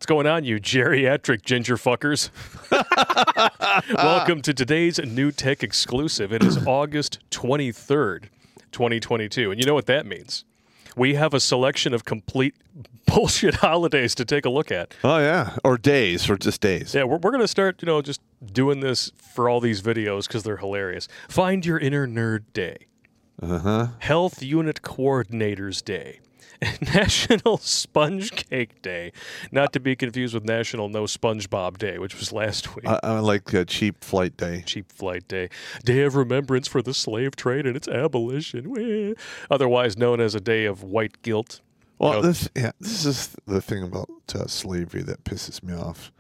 going on, you geriatric ginger fuckers? Welcome to today's New Tech exclusive. It is August 23rd, 2022. And you know what that means? We have a selection of complete bullshit holidays to take a look at. Oh, yeah. Or days, or just days. Yeah, we're going to start, just doing this for all these videos because they're hilarious. Find Your Inner Nerd Day. Health Unit Coordinators Day. National Sponge Cake Day. Not to be confused with National No SpongeBob Day, which was last week. I like Cheap Flight Day. Cheap Flight Day. Day of Remembrance for the Slave Trade and its abolition. Otherwise known as a day of white guilt. Well, this is the thing about slavery that pisses me off.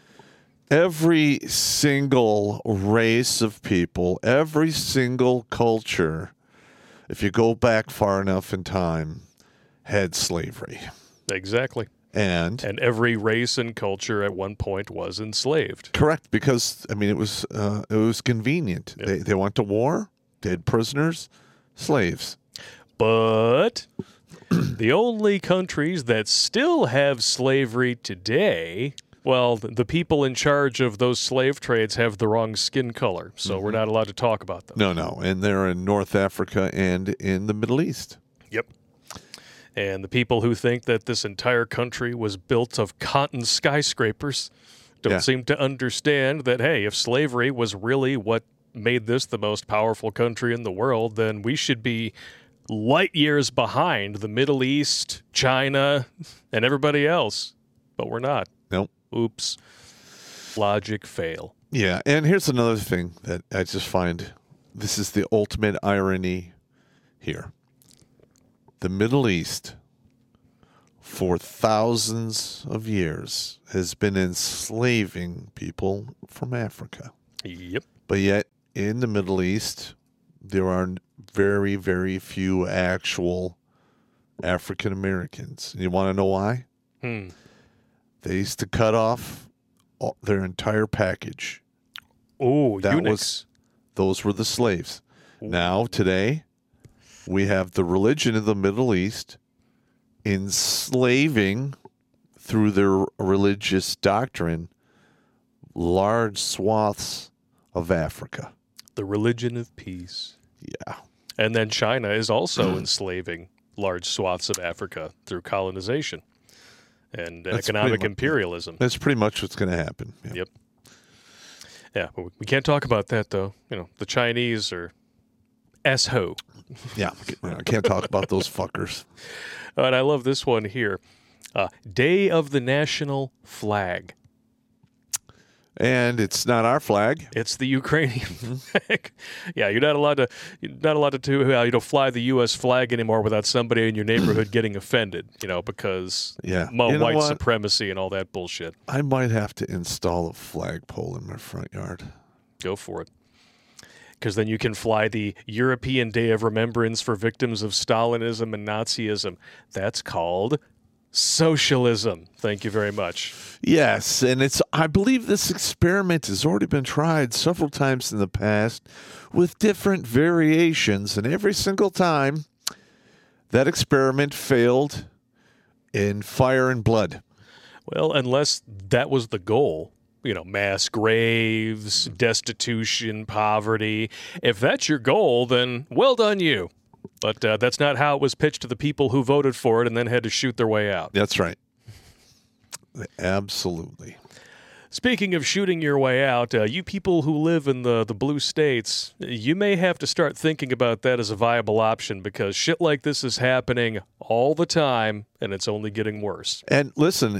Every single race of people, every single culture, if you go back far enough in time, had slavery. Exactly. And every race and culture at one point was enslaved. Correct, because it was convenient. Yep. They went to war, they had prisoners, slaves. But the only countries that still have slavery today, well, the people in charge of those slave trades have the wrong skin color, so we're not allowed to talk about them. No, and they're in North Africa and in the Middle East. Yep. And the people who think that this entire country was built of cotton skyscrapers don't seem to understand that, hey, if slavery was really what made this the most powerful country in the world, then we should be light years behind the Middle East, China, and everybody else. But we're not. Nope. Oops. Logic fail. Yeah, and here's another thing that I just find, this is the ultimate irony here. The Middle East, for thousands of years, has been enslaving people from Africa. Yep. But yet, in the Middle East, there are very, very few actual African Americans. You want to know why? They used to cut off their entire package. Oh, eunuchs. Those were the slaves. Ooh. Now, today, we have the religion of the Middle East enslaving, through their religious doctrine, large swaths of Africa. The religion of peace. Yeah. And then China is also enslaving large swaths of Africa through colonization and economic imperialism. That's pretty much what's going to happen. Yeah. Yep. Yeah, but we can't talk about that, though. The Chinese are S-ho. Yeah, I can't talk about those fuckers. And I love this one here. Day of the National Flag. And it's not our flag. It's the Ukrainian flag. Yeah, you're not allowed to fly the U.S. flag anymore without somebody in your neighborhood getting offended, because white supremacy and all that bullshit. I might have to install a flagpole in my front yard. Go for it. Because then you can fly the European Day of Remembrance for victims of Stalinism and Nazism. That's called socialism. Thank you very much. Yes, and I believe this experiment has already been tried several times in the past with different variations, and every single time that experiment failed in fire and blood. Well, unless that was the goal. Mass graves, destitution, poverty. If that's your goal, then well done you. But that's not how it was pitched to the people who voted for it and then had to shoot their way out. That's right. Absolutely. Speaking of shooting your way out, you people who live in the blue states, you may have to start thinking about that as a viable option because shit like this is happening all the time, and it's only getting worse. And listen,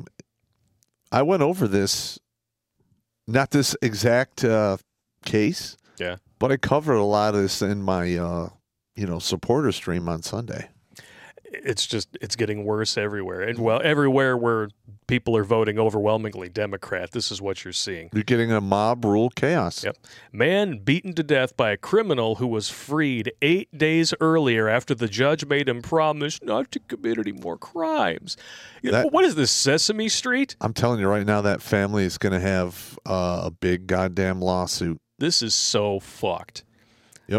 I went over this. Not this exact case, but I covered a lot of this in my, supporter stream on Sunday. It's getting worse everywhere. And, everywhere where people are voting overwhelmingly Democrat, this is what you're seeing. You're getting a mob rule chaos. Yep. Man beaten to death by a criminal who was freed 8 days earlier after the judge made him promise not to commit any more crimes. What is this, Sesame Street? I'm telling you right now, that family is going to have a big goddamn lawsuit. This is so fucked. Yep.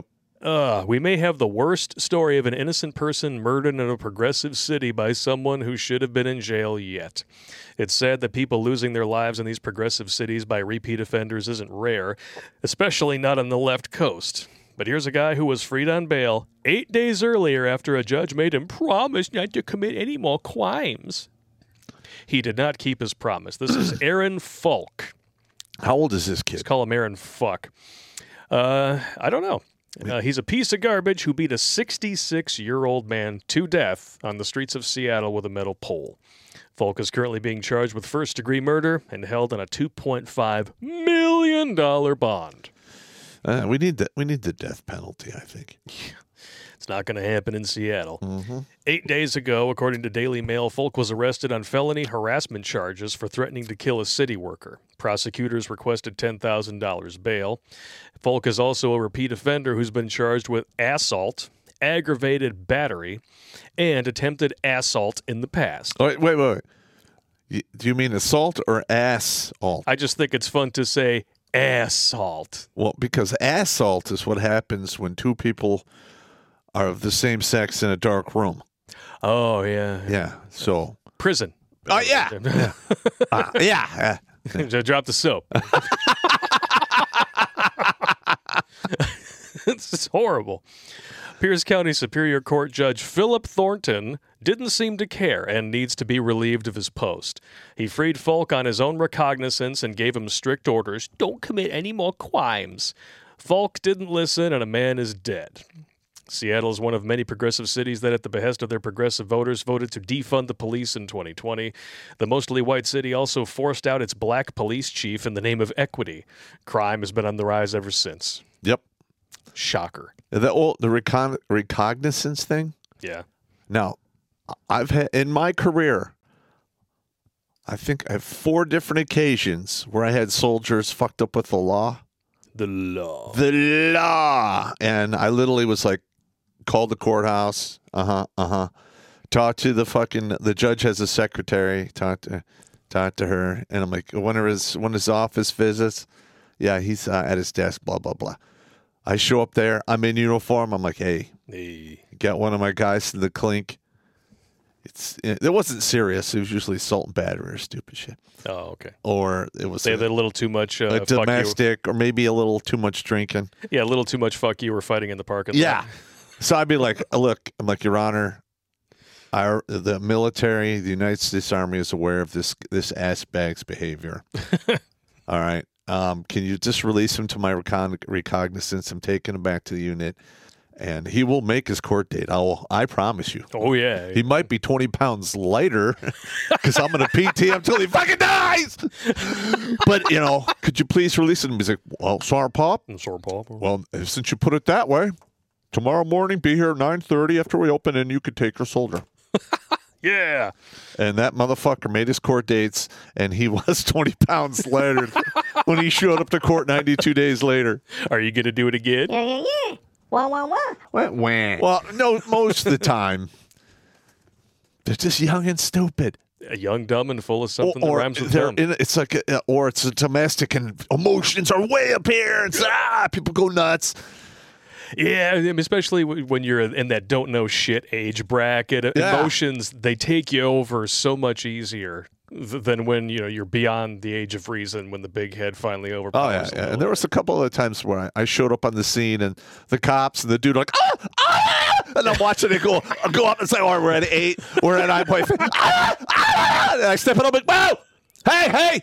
We may have the worst story of an innocent person murdered in a progressive city by someone who should have been in jail yet. It's sad that people losing their lives in these progressive cities by repeat offenders isn't rare, especially not on the left coast. But here's a guy who was freed on bail 8 days earlier after a judge made him promise not to commit any more crimes. He did not keep his promise. This is Aaron Falk. How old is this kid? Let's call him Aaron Fuck. I don't know. He's a piece of garbage who beat a 66-year-old man to death on the streets of Seattle with a metal pole. Falk is currently being charged with first-degree murder and held on a $2.5 million bond. We need the death penalty, I think. It's not going to happen in Seattle. Mm-hmm. 8 days ago, according to Daily Mail, Falk was arrested on felony harassment charges for threatening to kill a city worker. Prosecutors requested $10,000 bail. Falk is also a repeat offender who's been charged with assault, aggravated battery, and attempted assault in the past. Oh, wait. Do you mean assault or assault? I just think it's fun to say assault. Well, because assault is what happens when two people are of the same sex in a dark room. Oh, yeah. Yeah, so. Prison. Oh, yeah. Yeah. Drop the soap. It's horrible. Pierce County Superior Court Judge Philip Thornton didn't seem to care and needs to be relieved of his post. He freed Falk on his own recognizance and gave him strict orders, don't commit any more crimes. Falk didn't listen and a man is dead. Seattle is one of many progressive cities that, at the behest of their progressive voters, voted to defund the police in 2020. The mostly white city also forced out its black police chief in the name of equity. Crime has been on the rise ever since. Yep. Shocker. The recognizance thing? Yeah. Now, I've had, in my career, I think I have 4 different occasions where I had soldiers fucked up with the law. The law. The law. And I literally was like, called the courthouse. Talked to the judge has a secretary. Talked to her. And I'm like, when are his office visits? Yeah, he's at his desk, blah, blah, blah. I show up there. I'm in uniform. I'm like, hey. Got one of my guys to the clink. It wasn't serious. It was usually assault and battery or stupid shit. Oh, okay. Or it was a little too much a domestic, or maybe a little too much drinking. Yeah, a little too much fuck you. We're fighting in the parking lot. Yeah. So I'd be like, look, I'm like, Your Honor, the military, the United States Army is aware of this ass bag's behavior. All right. Can you just release him to my recognizance? I'm taking him back to the unit. And he will make his court date. I promise you. Oh, yeah. He might be 20 pounds lighter because I'm going to PT him until he fucking dies. But, could you please release him? He's like, well, sorry, Pop. Sorry, Pop. Well, since you put it that way, tomorrow morning, be here at 9:30 after we open, and you could take your soldier. Yeah. And that motherfucker made his court dates, and he was 20 pounds lighter when he showed up to court 92 days later. Are you going to do it again? Yeah. Wah, wah, wah. Well, no, most of the time, they're just young and stupid. Young, dumb, and full of something that rhymes with dumb. It's like, or it's a domestic, and emotions are way up here, and people go nuts. Yeah, especially when you're in that don't know shit age bracket. Yeah. Emotions, they take you over so much easier than when you're beyond the age of reason, when the big head finally overpowers. Oh, yeah. And there was a couple of times where I showed up on the scene, and the cops and the dude are like, and I'm watching it go up and say, all right, we're at 8, we're at 9.5. And I step it up and whoa, hey,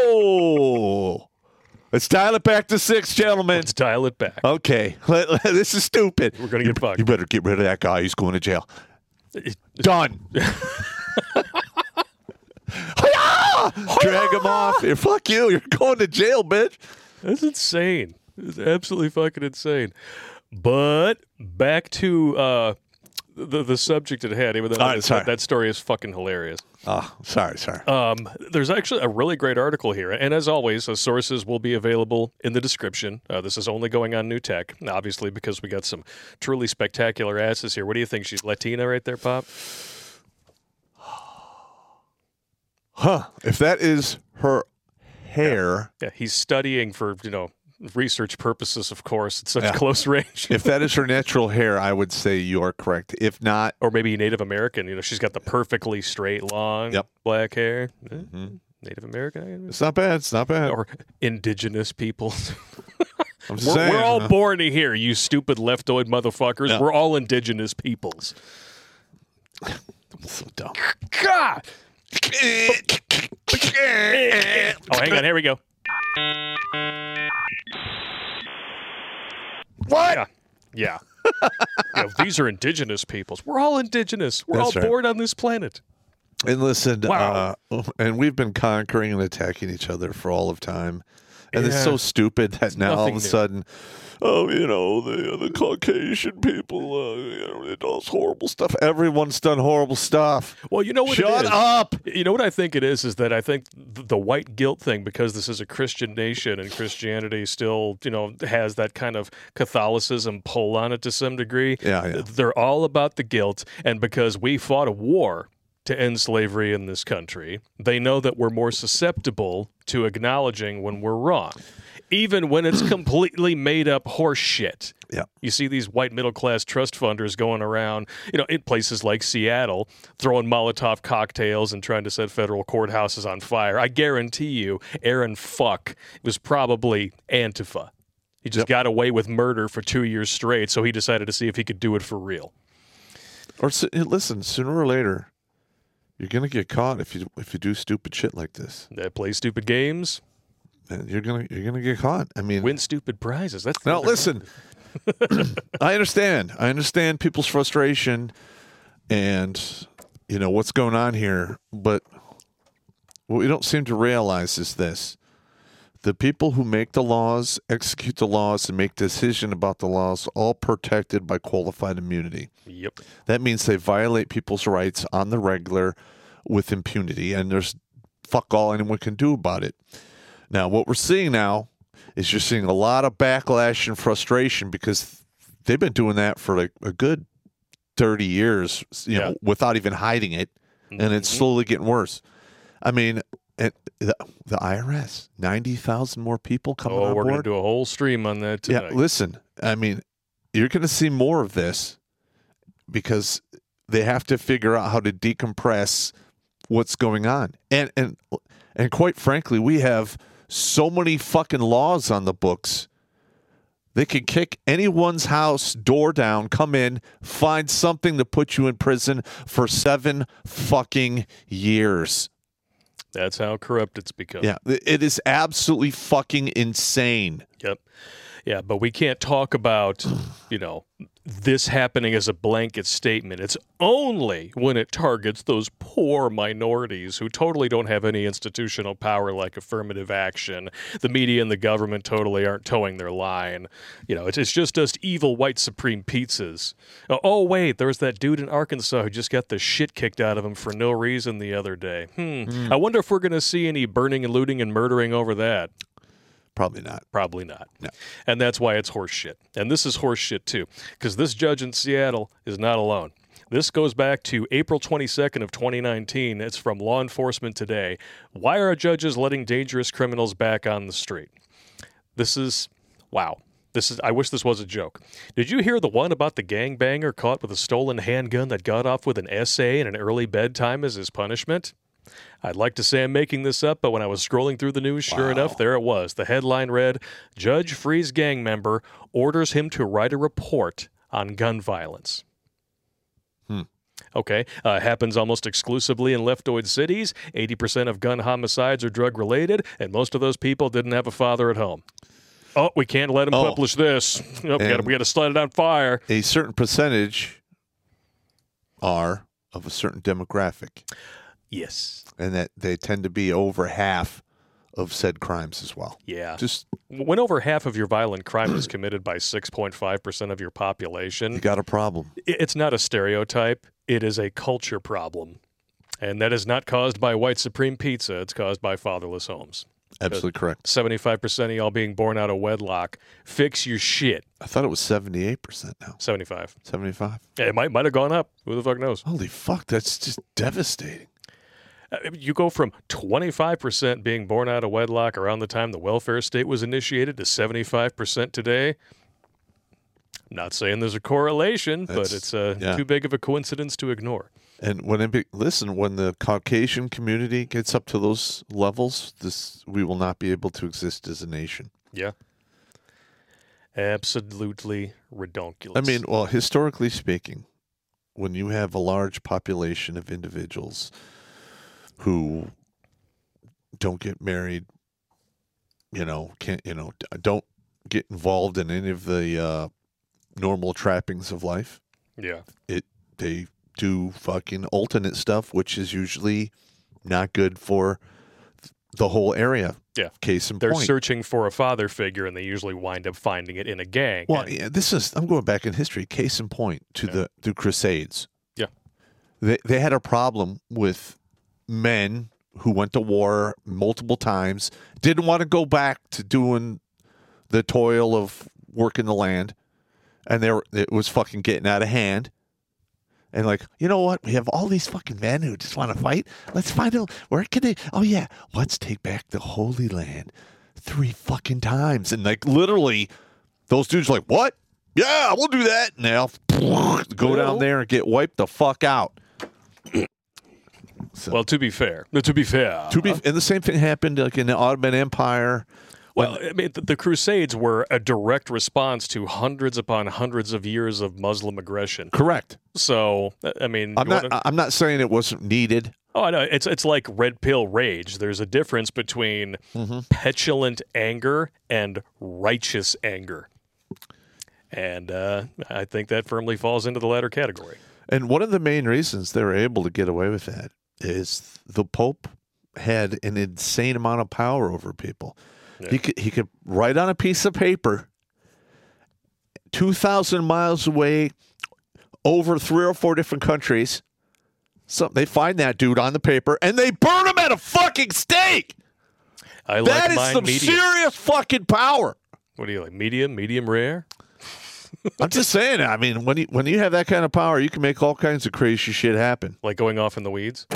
ho. Let's dial it back to 6, gentlemen. Let's dial it back. Okay. This is stupid. We're going to get fucked. You better get rid of that guy. He's going to jail. Done. Drag him off. Fuck you. You're going to jail, bitch. That's insane. It's absolutely fucking insane. But back to the subject at hand. Even though that story is fucking hilarious. Oh, sorry. There's actually a really great article here. And as always, sources will be available in the description. This is only going on New Tech, obviously, because we got some truly spectacular asses here. What do you think? She's Latina right there, Pop? Huh. If that is her hair. Yeah, he's studying for, research purposes, of course, at such Yeah. close range. If that is her natural hair, I would say you are correct. If not, Or maybe Native American. She's got the perfectly straight, long Yep. black hair. Native American. it's not bad. It's not bad. Or indigenous peoples. I'm just We're saying. all born here, you stupid leftoid motherfuckers. Yeah. We're all indigenous peoples. so dumb. God! Oh, hang on. Here we go. What? Yeah. These are indigenous peoples. We're all indigenous. We're That's all right. born on this planet. And listen, Wow. and we've been conquering and attacking each other for all of time. And it's Yeah. so stupid that now all nothing of a new. sudden, the Caucasian people, it does horrible stuff. Everyone's done horrible stuff. Well, you know what it Shut is? up. You know what I think it is that I think the white guilt thing, because this is a Christian nation and Christianity still, has that kind of Catholicism pull on it to some degree. Yeah. They're all about the guilt. And because we fought a war to end slavery in this country, they know that we're more susceptible to acknowledging when we're wrong, even when it's completely made up horse shit. Yeah. You see these white middle-class trust funders going around, in places like Seattle, throwing Molotov cocktails and trying to set federal courthouses on fire. I guarantee you, Aaron Fuck was probably Antifa. He just got away with murder for 2 years straight, so he decided to see if he could do it for real. Or listen, sooner or later, you're gonna get caught if you do stupid shit like this. Play stupid games, And you're gonna get caught. I mean, win stupid prizes. That's the now other listen. I understand people's frustration and what's going on here, but what we don't seem to realize is this: the people who make the laws, execute the laws, and make decision about the laws, all protected by qualified immunity. Yep. That means they violate people's rights on the regular with impunity, and there's fuck all anyone can do about it. Now, what we're seeing now is you're seeing a lot of backlash and frustration because they've been doing that for like a good 30 years, without even hiding it, and it's slowly getting worse. I mean, the IRS, 90,000 more people coming on We're board. going to do a whole stream on that tonight. Yeah, listen, I mean, you're going to see more of this because they have to figure out how to decompress what's going on. And quite frankly, we have so many fucking laws on the books. They can kick anyone's house door down, come in, find something to put you in prison for 7 fucking years. That's how corrupt it's become. Yeah, it is absolutely fucking insane. Yep. Yeah, but we can't talk about, this happening as a blanket statement. It's only when it targets those poor minorities who totally don't have any institutional power like affirmative action. The media and the government totally aren't towing their line. It's just us evil white supreme pizzas. Oh, wait, there was that dude in Arkansas who just got the shit kicked out of him for no reason the other day. I wonder if we're going to see any burning and looting and murdering over that. Probably not. Probably not. No. And that's why it's horse shit. And this is horse shit too, because this judge in Seattle is not alone. This goes back to April 22nd of 2019. It's from Law Enforcement Today. Why are judges letting dangerous criminals back on the street? This is, wow. I wish this was a joke. Did you hear the one about the gangbanger caught with a stolen handgun that got off with an essay and an early bedtime as his punishment? I'd like to say I'm making this up, but when I was scrolling through the news, sure enough, there it was. The headline read, Judge frees gang member, orders him to write a report on gun violence. Okay, happens almost exclusively in leftoid cities. 80% of gun homicides are drug-related, and most of those people didn't have a father at home. Oh, we can't let him publish this. Oh, we got to slide it on fire. A certain percentage are of a certain demographic. Yes. And that they tend to be over half of said crimes as well. Yeah. Just when over half of your violent crime is committed by 6.5% of your population, you got a problem. It's not a stereotype. It is a culture problem. And that is not caused by white supreme pizza. It's caused by fatherless homes. Absolutely correct. 75% of y'all being born out of wedlock. Fix your shit. I thought it was 78% now. 75. 75. Yeah, it might have gone up. Who the fuck knows? Holy fuck, that's just devastating. You go from 25% being born out of wedlock around the time the welfare state was initiated to 75% today. Not saying there's a correlation, but it's too big of a coincidence to ignore. And when when the Caucasian community gets up to those levels, we will not be able to exist as a nation. Yeah. Absolutely redonkulous. I mean, well, historically speaking, when you have a large population of individuals who don't get married, don't get involved in any of the normal trappings of life. Yeah. They do fucking alternate stuff, which is usually not good for the whole area. Yeah. Case in They're point. searching for a father figure, and they usually wind up finding it in a gang. Well, I'm going back in history. Case in point to the Crusades. Yeah. They had a problem with men who went to war multiple times, didn't want to go back to doing the toil of working the land, and it was fucking getting out of hand. And like, you know what? We have all these fucking men who just want to fight. Let's find out where can they? Oh yeah, let's take back the Holy Land 3 fucking times. And like literally, those dudes are like, what? Yeah, we'll do that. And they'll go down there and get wiped the fuck out. Well, to be fair, and the same thing happened like in the Ottoman Empire. Well, I mean, the Crusades were a direct response to hundreds upon hundreds of years of Muslim aggression. Correct. So, I mean, I'm not saying it wasn't needed. Oh, I know. It's like red pill rage. There's a difference between petulant anger and righteous anger. And I think that firmly falls into the latter category. And one of the main reasons they were able to get away with that is the Pope had an insane amount of power over people. Yeah. He could write on a piece of paper 2,000 miles away over 3 or 4 different countries. So they find that dude on the paper and they burn him at a fucking stake. That is some serious fucking power. What do you like? Medium rare? I'm just saying. I mean, when you have that kind of power, you can make all kinds of crazy shit happen. Like going off in the weeds?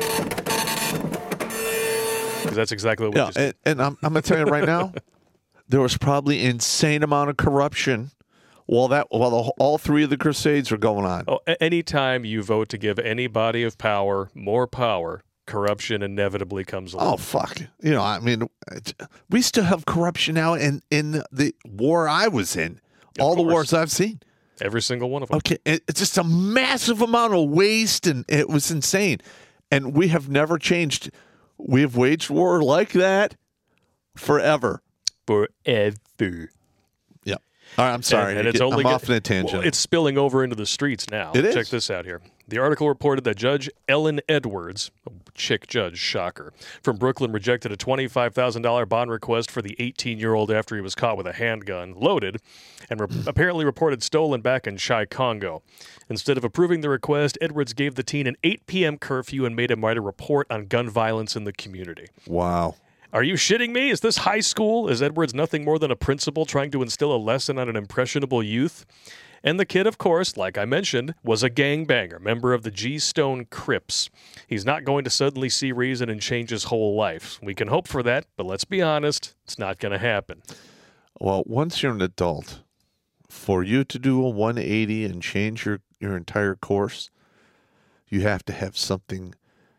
Because that's exactly what we just did. And I'm going to tell you right now, there was probably insane amount of corruption while all 3 of the Crusades are going on. Oh, anytime you vote to give any body of power more power, corruption inevitably comes along. Oh, fuck. I mean, we still have corruption now in the war I was in. All the wars I've seen. Every single one of them. Okay. It's just a massive amount of waste, and it was insane. And we have never changed. We have waged war like that forever. Forever. Yeah. All right, I'm sorry. And I'm off on a tangent. Well, it's spilling over into the streets now. It is. Check this out here. The article reported that Judge Ellen Edwards, a chick judge, shocker, from Brooklyn rejected a $25,000 bond request for the 18-year-old after he was caught with a handgun loaded and apparently reported stolen back in Chai, Congo. Instead of approving the request, Edwards gave the teen an 8 p.m. curfew and made him write a report on gun violence in the community. Wow. Are you shitting me? Is this high school? Is Edwards nothing more than a principal trying to instill a lesson on an impressionable youth? And the kid, of course, like I mentioned, was a gangbanger, member of the G-Stone Crips. He's not going to suddenly see reason and change his whole life. We can hope for that, but let's be honest, it's not going to happen. Well, once you're an adult, for you to do a 180 and change your entire course, you have to have something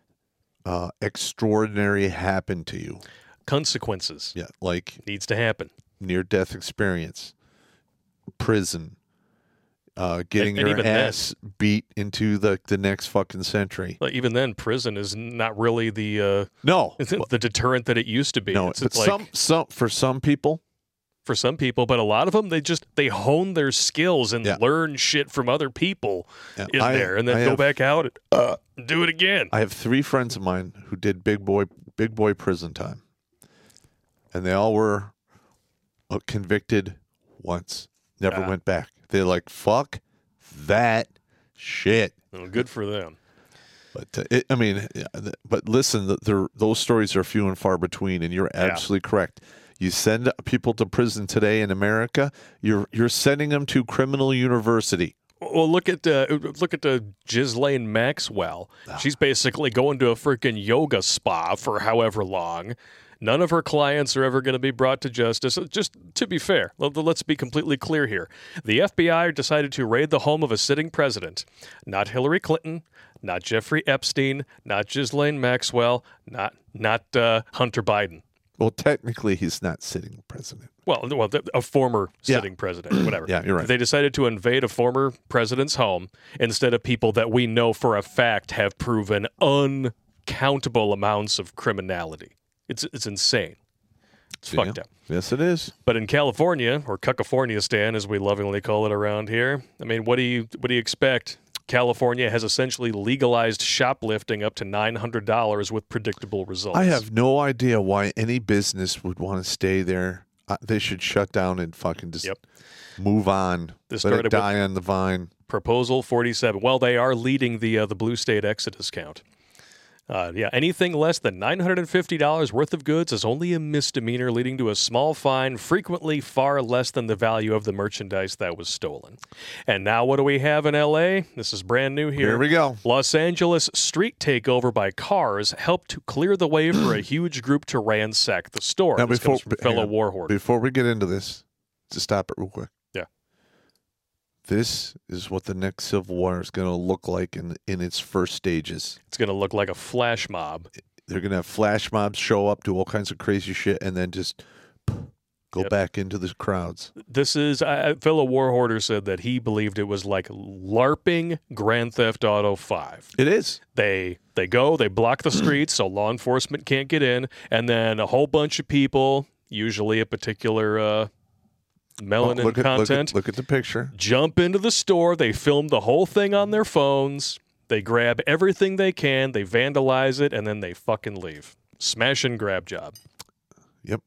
extraordinary happen to you. Consequences. Yeah, like needs to happen. Near-death experience, prison, getting your ass beat into the next fucking century. Well, even then, prison is not really the deterrent that it used to be. No, it's but like, for some people. For some people, but a lot of them, they hone their skills and learn shit from other people in there, and then go back out and do it again. I have 3 friends of mine who did big boy prison time, and they all were convicted once, never went back. They're like, fuck that shit. Well, good for them. But listen, those stories are few and far between, and you're absolutely correct. You send people to prison today in America, you're sending them to criminal university. Well, look at Ghislaine Maxwell. She's basically going to a freaking yoga spa for however long. None of her clients are ever going to be brought to justice. Just to be fair, let's be completely clear here. The FBI decided to raid the home of a sitting president. Not Hillary Clinton, not Jeffrey Epstein, not Ghislaine Maxwell, not Hunter Biden. Well, technically, he's not sitting president. Well, a former sitting president, whatever. Yeah, you're right. They decided to invade a former president's home instead of people that we know for a fact have proven uncountable amounts of criminality. It's insane. It's fucked up. Yes, it is. But in California, or Cuckafornia-stan, as we lovingly call it around here, I mean, what do you expect? California has essentially legalized shoplifting up to $900 with predictable results. I have no idea why any business would want to stay there. They should shut down and fucking just move on. This Let started it die on the vine. Proposal 47. Well, they are leading the blue state exodus count. Anything less than $950 worth of goods is only a misdemeanor, leading to a small fine, frequently far less than the value of the merchandise that was stolen. And now what do we have in L.A.? This is brand new here. Here we go. Los Angeles street takeover by cars helped to clear the way for a huge group to ransack the store. Now, this comes from fellow war hoarders. Before we get into this, just stop it real quick. Yeah. This is what the next Civil War is going to look like in its first stages. It's going to look like a flash mob. They're going to have flash mobs show up, do all kinds of crazy shit, and then just go back into the crowds. This is, a fellow war hoarder said that he believed it was like LARPing Grand Theft Auto 5. It is. They go, they block the streets so law enforcement can't get in, and then a whole bunch of people, usually a particular melanin content. Look at the picture. Jump into the store. They film the whole thing on their phones. They grab everything they can. They vandalize it, and then they fucking leave. Smash and grab job. Yep.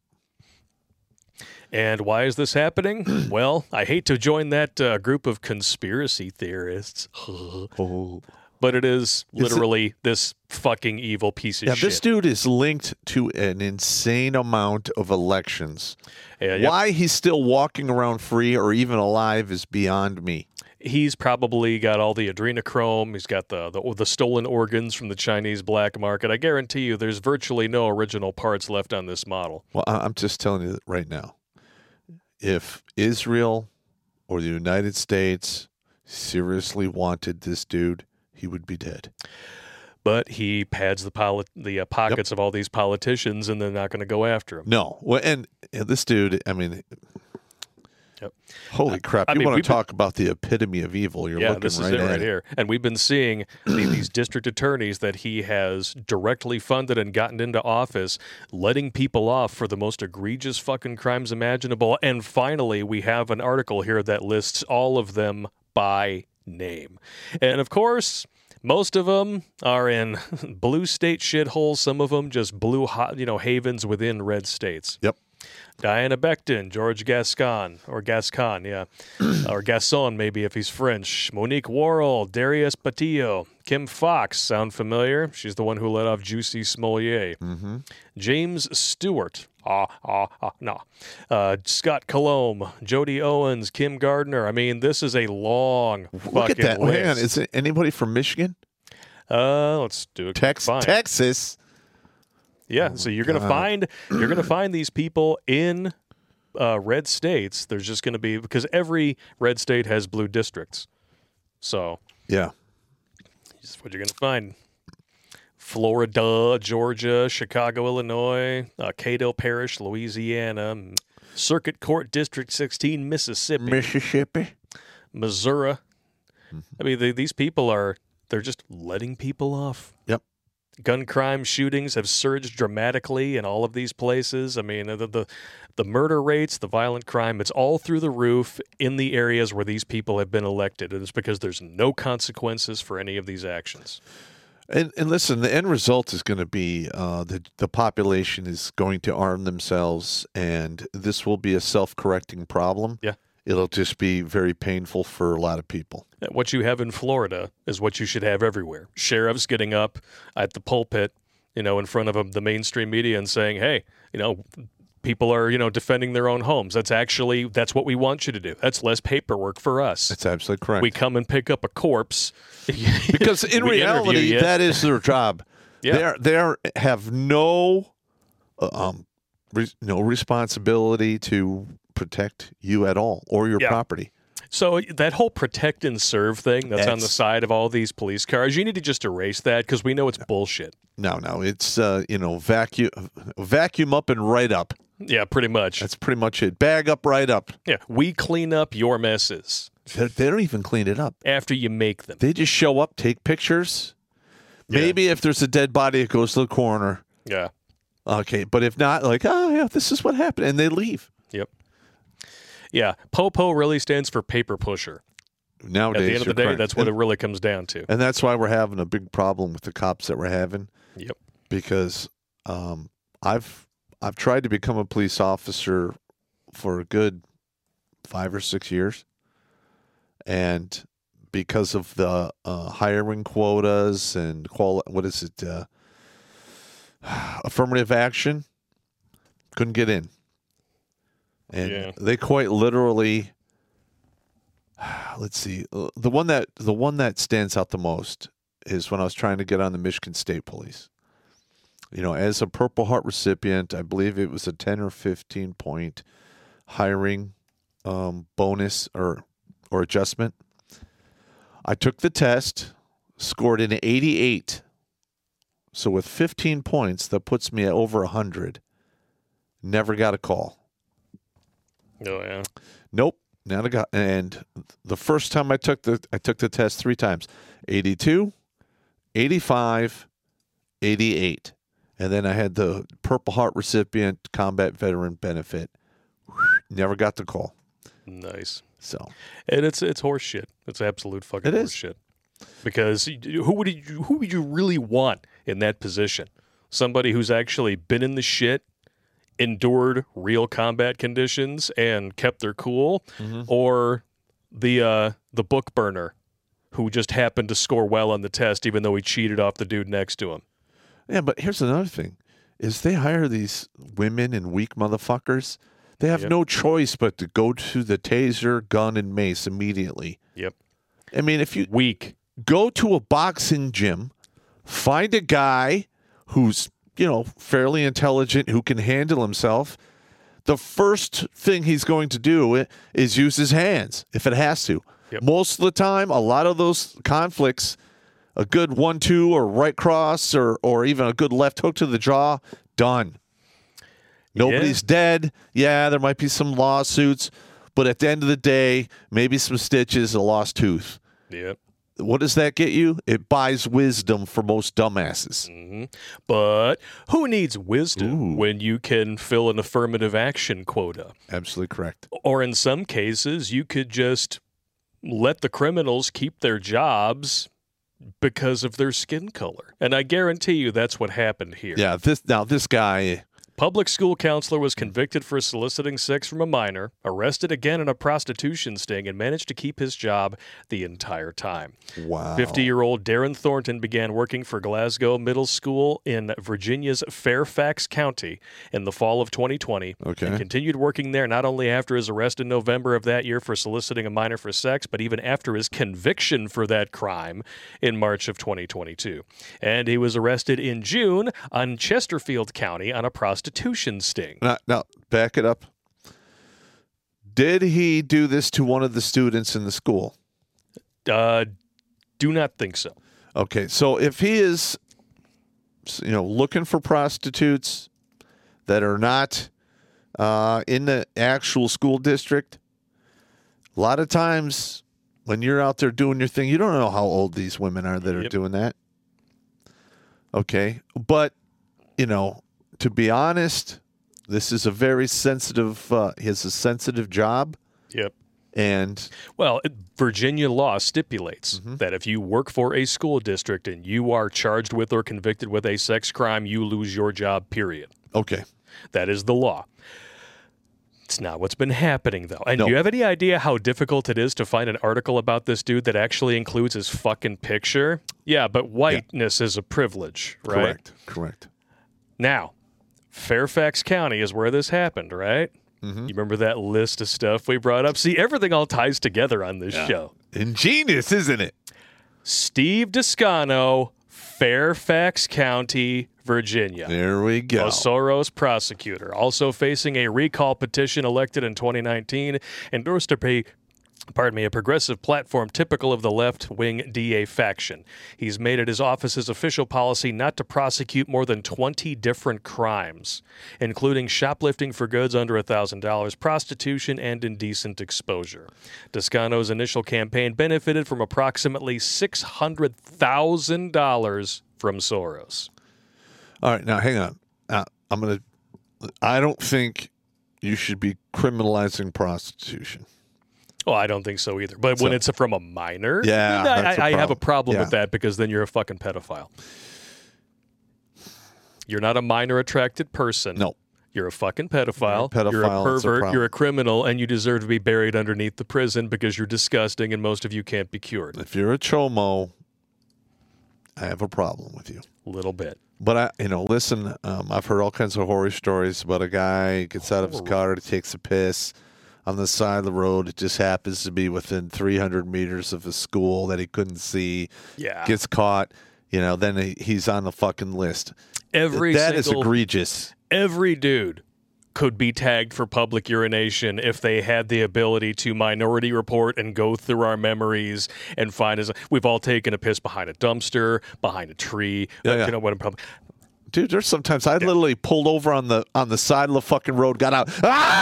And why is this happening? Well, I hate to join that group of conspiracy theorists. But it is literally this fucking evil piece of shit. Yeah, this dude is linked to an insane amount of elections. Why he's still walking around free or even alive is beyond me. He's probably got all the adrenochrome. He's got the stolen organs from the Chinese black market. I guarantee you there's virtually no original parts left on this model. Well, I'm just telling you right now. If Israel or the United States seriously wanted this dude, he would be dead. But he pads the pockets of all these politicians, and they're not going to go after him. No. Well, and this dude, I mean, holy crap. You want to talk about the epitome of evil. You're looking this is right it at right here. And we've been seeing these district attorneys that he has directly funded and gotten into office, letting people off for the most egregious fucking crimes imaginable. And finally, we have an article here that lists all of them by name. And of course, most of them are in blue state shitholes. Some of them just blue havens within red states. Yep. Diana Becton, George Gascon, or Gasson maybe if he's French, Monique Worrell, Darius Patillo, Kim Fox, sound familiar? She's the one who let off Juicy Smollett. Mm-hmm. James Stewart, Scott Colomb, Jody Owens, Kim Gardner. I mean, this is a long Look at that. list. Hang on. Is it anybody from Michigan? Let's do it. Texas. Yeah, so you're gonna find these people in red states. There's just gonna be, because every red state has blue districts. So yeah, this is what you're gonna find. Florida, Georgia, Chicago, Illinois, Cato Parish, Louisiana, Circuit Court District 16, Mississippi, Missouri. I mean, these people they're just letting people off. Yep. Gun crime shootings have surged dramatically in all of these places. I mean, the murder rates, the violent crime, it's all through the roof in the areas where these people have been elected. And it's because there's no consequences for any of these actions. And listen, the end result is going to be the population is going to arm themselves, and this will be a self-correcting problem. Yeah. It'll just be very painful for a lot of people. What you have in Florida is what you should have everywhere. Sheriffs getting up at the pulpit, in front of the mainstream media and saying, hey, people are, defending their own homes. That's what we want you to do. That's less paperwork for us. That's absolutely correct. We come and pick up a corpse. Because in reality, that is their job. Yeah. They have no responsibility to protect you at all or your property. So that whole protect and serve thing that's on the side of all these police cars, you need to just erase that because we know it's bullshit. No, it's vacuum up and right up. Yeah, pretty much. That's pretty much it. Bag up, right up. Yeah, we clean up your messes. They don't even clean it up after you make them. They just show up, take pictures. Maybe if there's a dead body, it goes to the coroner. Yeah. Okay, but if not, this is what happened, and they leave. Yep. Yeah, POPO really stands for paper pusher. Nowadays, at the end of the day, that's what it really comes down to. And that's why we're having a big problem with the cops that we're having. Yep. Because I've tried to become a police officer for a good 5 or 6 years, and because of the hiring quotas and affirmative action, couldn't get in. And they quite literally, let's see, the one that stands out the most is when I was trying to get on the Michigan State Police. As a Purple Heart recipient, I believe it was a 10 or 15 point hiring bonus or adjustment. I took the test, scored an 88. So with 15 points, that puts me at over 100. Never got a call. Oh, yeah. Nope. Not a guy. And the first time I took the test 3 times. 82, 85, 88. And then I had the Purple Heart recipient combat veteran benefit. Never got the call. Nice. So. And it's horse shit. It's absolute fucking horse shit. Because who would you really want in that position? Somebody who's actually been in the shit, endured real combat conditions, and kept their cool, or the book burner who just happened to score well on the test even though he cheated off the dude next to him. Yeah, but here's another thing, is they hire these women and weak motherfuckers. They have no choice but to go to the taser, gun, and mace immediately. Yep. I mean, if you go to a boxing gym, find a guy who's, fairly intelligent, who can handle himself, the first thing he's going to do is use his hands, if it has to. Yep. Most of the time, a lot of those conflicts, a good 1-2 or right cross or even a good left hook to the jaw, done. Nobody's dead. Yeah, there might be some lawsuits, but at the end of the day, maybe some stitches, a lost tooth. Yep. What does that get you? It buys wisdom for most dumbasses. Mm-hmm. But who needs wisdom when you can fill an affirmative action quota? Absolutely correct. Or in some cases, you could just let the criminals keep their jobs because of their skin color. And I guarantee you that's what happened here. Yeah, this guy... Public school counselor was convicted for soliciting sex from a minor, arrested again in a prostitution sting, and managed to keep his job the entire time. Wow. 50-year-old Darren Thornton began working for Glasgow Middle School in Virginia's Fairfax County in the fall of 2020, and continued working there not only after his arrest in November of that year for soliciting a minor for sex, but even after his conviction for that crime in March of 2022. And he was arrested in June on Chesterfield County on a prostitution sting. Now, back it up. Did he do this to one of the students in the school? Do not think so. Okay, so if he is, looking for prostitutes that are not in the actual school district, a lot of times when you're out there doing your thing, you don't know how old these women are that are doing that. Okay, but, to be honest, this is a very sensitive, he has a sensitive job. Yep. And Virginia law stipulates that if you work for a school district and you are charged with or convicted with a sex crime, you lose your job, period. Okay. That is the law. It's not what's been happening, though. And do you have any idea how difficult it is to find an article about this dude that actually includes his fucking picture? Yeah, but whiteness is a privilege, right? Correct. Now, Fairfax County is where this happened, right? Mm-hmm. You remember that list of stuff we brought up? See, everything all ties together on this show. Ingenious, isn't it? Steve Descano, Fairfax County, Virginia. There we go. A Soros prosecutor, also facing a recall petition, elected in 2019, endorsed a progressive platform typical of the left-wing DA faction. He's made it his office's official policy not to prosecute more than 20 different crimes, including shoplifting for goods under $1,000, prostitution, and indecent exposure. Descano's initial campaign benefited from approximately $600,000 from Soros. All right, now hang on. I don't think you should be criminalizing prostitution. Oh, I don't think so either. But when it's from a minor, yeah, I have a problem Yeah. with that, because then you're a fucking pedophile. You're not a minor attracted person. No. You're a fucking pedophile. You're a You're a pedophile, it's a pervert. problem. You're a criminal, and you deserve to be buried underneath the prison because you're disgusting, and most of you can't be cured. If you're a chomo, I have a problem with you. A little bit. But listen, I've heard all kinds of horror stories about a guy gets out of his car, takes a piss on the side of the road. It just happens to be within 300 meters of a school that he couldn't see. Yeah. Gets caught. Then he's on the fucking list. That is egregious. Every dude could be tagged for public urination if they had the ability to minority report and go through our memories and find us. We've all taken a piss behind a dumpster, behind a tree. Yeah. What in public. Dude, there's sometimes I literally pulled over on the side of the fucking road, got out,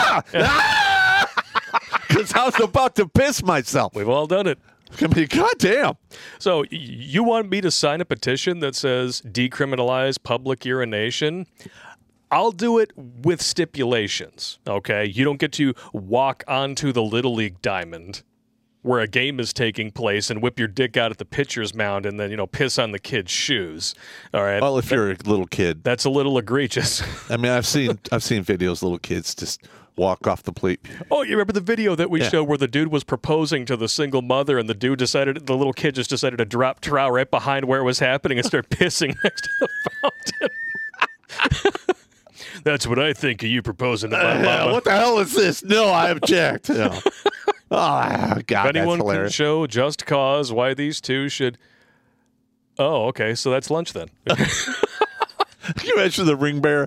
because I was about to piss myself. We've all done it. I mean, goddamn. So you want me to sign a petition that says decriminalize public urination? I'll do it with stipulations, okay? You don't get to walk onto the Little League diamond where a game is taking place and whip your dick out at the pitcher's mound and then, piss on the kid's shoes. All right. Well, if you're a little kid. That's a little egregious. I mean, I've seen videos, little kids just walk off the plate. Oh, you remember the video that we showed where the dude was proposing to the single mother and the little kid just decided to drop trowel right behind where it was happening and start pissing next to the fountain. That's what I think of you proposing to my mama. What the hell is this? No, I object. No. Oh, God, If anyone that's can hilarious. show just cause why these two should... Oh, okay, so that's lunch then. Can you imagine the ring bearer?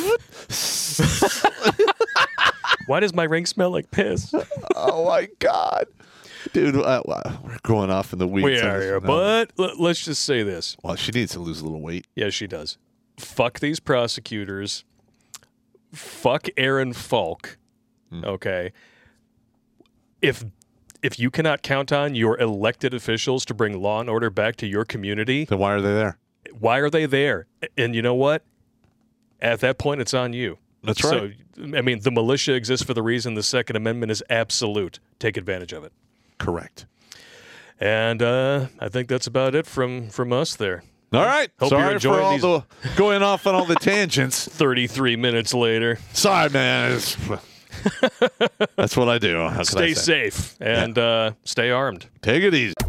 Why does my ring smell like piss? Oh, my God. Dude, we're going off in the weeds. We are here, but let's just say this. Well, she needs to lose a little weight. Yeah, she does. Fuck these prosecutors. Fuck Aaron Falk. Okay. If you cannot count on your elected officials to bring law and order back to your community, Then why are they there? why are they there? And you know what? At that point, it's on you. That's right. So, I mean, the militia exists for the reason the Second Amendment is absolute. Take advantage of it. Correct. And I think that's about it from us there. All right. Hope you're Sorry for enjoying all these- the going off on all the tangents. 33 minutes later. Sorry, man. That's what I do. How can I Stay say? safe and stay armed. Take it easy.